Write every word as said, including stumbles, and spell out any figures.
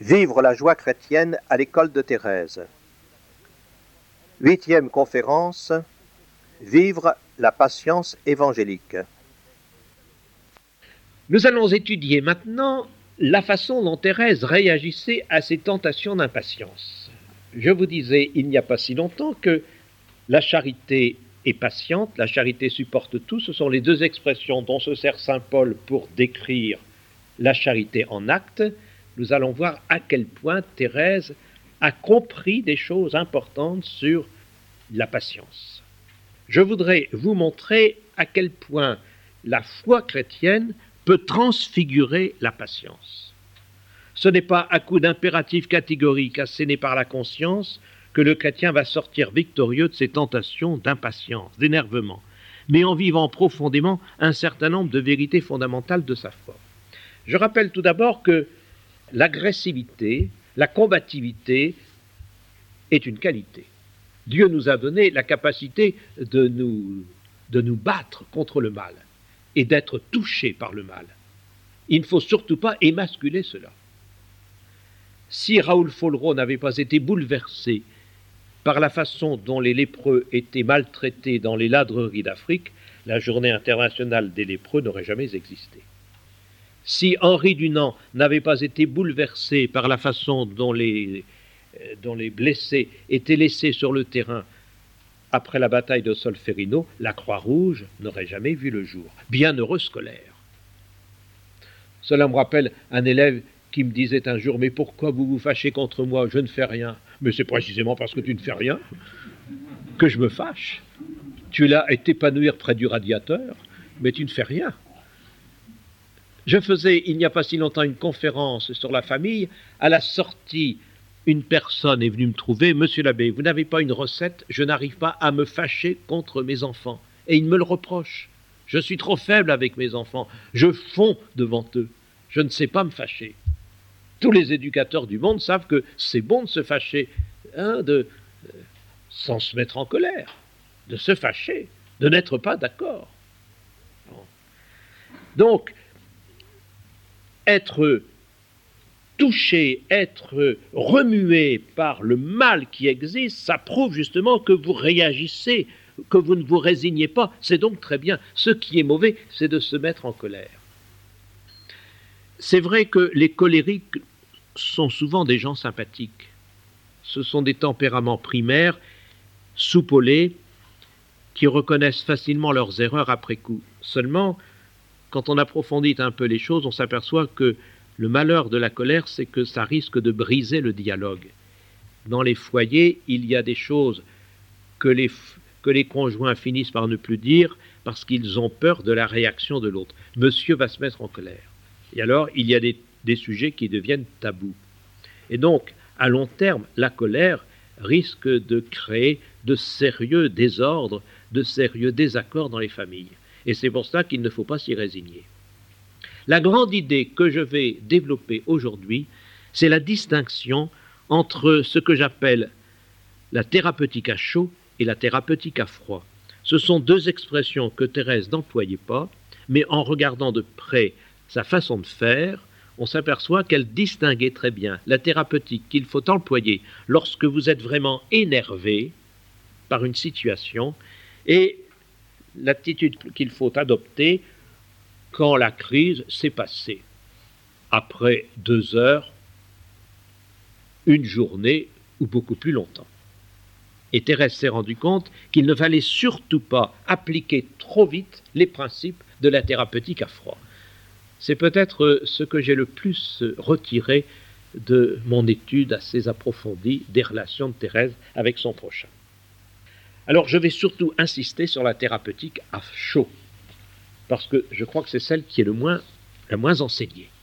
Vivre la joie chrétienne à l'école de Thérèse. Huitième conférence. Vivre la patience évangélique. Nous allons étudier maintenant la façon dont Thérèse réagissait à ces tentations d'impatience. Je vous disais il n'y a pas si longtemps que la charité est patiente, la charité supporte tout. Ce sont les deux expressions dont se sert saint Paul pour décrire la charité en acte. Nous allons voir à quel point Thérèse a compris des choses importantes sur la patience. Je voudrais vous montrer à quel point la foi chrétienne peut transfigurer la patience. Ce n'est pas à coup d'impératifs catégoriques assénés par la conscience que le chrétien va sortir victorieux de ses tentations d'impatience, d'énervement, mais en vivant profondément un certain nombre de vérités fondamentales de sa foi. Je rappelle tout d'abord que l'agressivité, la combativité est une qualité. Dieu nous a donné la capacité de nous, de nous battre contre le mal et d'être touchés par le mal. Il ne faut surtout pas émasculer cela. Si Raoul Follereau n'avait pas été bouleversé par la façon dont les lépreux étaient maltraités dans les ladreries d'Afrique, la journée internationale des lépreux n'aurait jamais existé. Si Henri Dunant n'avait pas été bouleversé par la façon dont les, dont les blessés étaient laissés sur le terrain après la bataille de Solferino, la Croix-Rouge n'aurait jamais vu le jour. Bienheureux scolaire. Cela me rappelle un élève qui me disait un jour « Mais pourquoi vous vous fâchez contre moi? Je ne fais rien. » Mais c'est précisément parce que tu ne fais rien que je me fâche. Tu es là à t'épanouir près du radiateur, mais tu ne fais rien. Je faisais, il n'y a pas si longtemps, une conférence sur la famille. À la sortie, une personne est venue me trouver. « Monsieur l'abbé, vous n'avez pas une recette? Je n'arrive pas à me fâcher contre mes enfants. » Et il me le reproche. Je suis trop faible avec mes enfants. Je fonds devant eux. Je ne sais pas me fâcher. Tous les éducateurs du monde savent que c'est bon de se fâcher, hein, de, euh, sans se mettre en colère, de se fâcher, de n'être pas d'accord. Bon. Donc, être touché, être remué par le mal qui existe, ça prouve justement que vous réagissez, que vous ne vous résignez pas. C'est donc très bien. Ce qui est mauvais, c'est de se mettre en colère. C'est vrai que les colériques sont souvent des gens sympathiques. Ce sont des tempéraments primaires, soupolés, qui reconnaissent facilement leurs erreurs après coup. Seulement, quand on approfondit un peu les choses, on s'aperçoit que le malheur de la colère, c'est que ça risque de briser le dialogue. Dans les foyers, il y a des choses que les, que les conjoints finissent par ne plus dire parce qu'ils ont peur de la réaction de l'autre. Monsieur va se mettre en colère. Et alors, il y a des, des sujets qui deviennent tabous. Et donc, à long terme, la colère risque de créer de sérieux désordres, de sérieux désaccords dans les familles. Et c'est pour ça qu'il ne faut pas s'y résigner. La grande idée que je vais développer aujourd'hui, c'est la distinction entre ce que j'appelle la thérapeutique à chaud et la thérapeutique à froid. Ce sont deux expressions que Thérèse n'employait pas, mais en regardant de près sa façon de faire, on s'aperçoit qu'elle distinguait très bien la thérapeutique qu'il faut employer lorsque vous êtes vraiment énervé par une situation et l'attitude qu'il faut adopter quand la crise s'est passée, après deux heures, une journée ou beaucoup plus longtemps. Et Thérèse s'est rendue compte qu'il ne fallait surtout pas appliquer trop vite les principes de la thérapeutique à froid. C'est peut-être ce que j'ai le plus retiré de mon étude assez approfondie des relations de Thérèse avec son prochain. Alors je vais surtout insister sur la thérapeutique à chaud, parce que je crois que c'est celle qui est le moins, la moins enseignée.